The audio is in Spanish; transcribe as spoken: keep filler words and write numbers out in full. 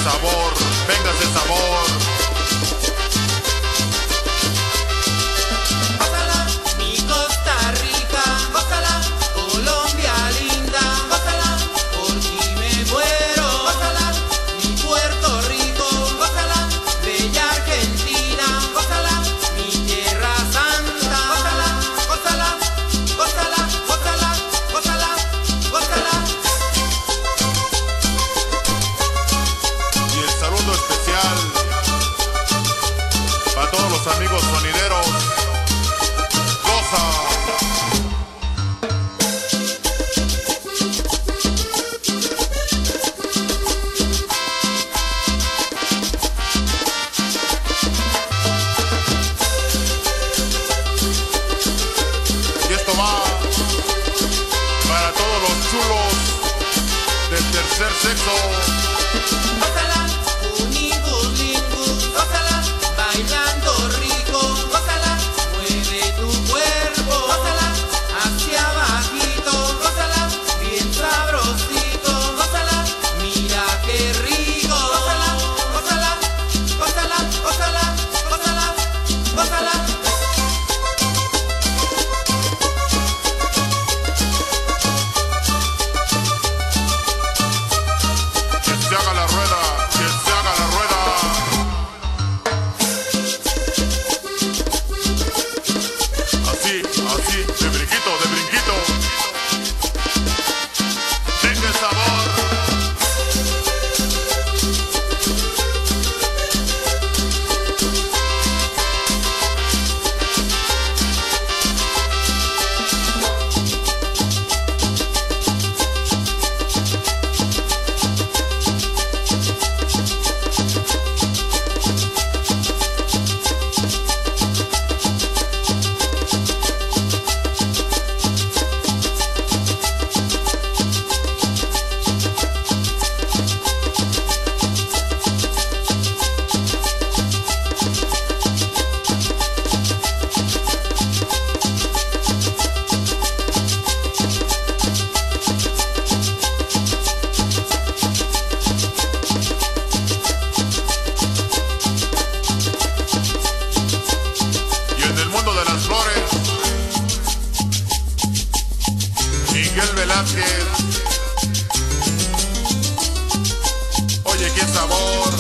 sabor, véngase sabor. Gózala, mi Costa Rica, gózala, Colombia linda, gózala, por ti me muero, gózala, mi Puerto Rico, gózala, bella Argentina, gózala, mi tierra santa, gózala, gózala, gózala, gózala, gózala, gózala. Y el saludo especial para todos los amigos sonideros. Goza. Y esto va para todos los chulos del tercer sexo. Gózala, unigus lingus, gózala, bailando rico, gózala, mueve tu cuerpo, gózala, hacia abajito, gózala, bien sabrosito, gózala, mira qué rico, gózala, gózala, gózala, gózala, gózala, gózala. Que se haga la rueda, que se haga la rueda. Así, así, de brinquito, de brinquito. Tenga el sabor. Y en el mundo de las flores, Miguel Velázquez. Oye, qué sabor.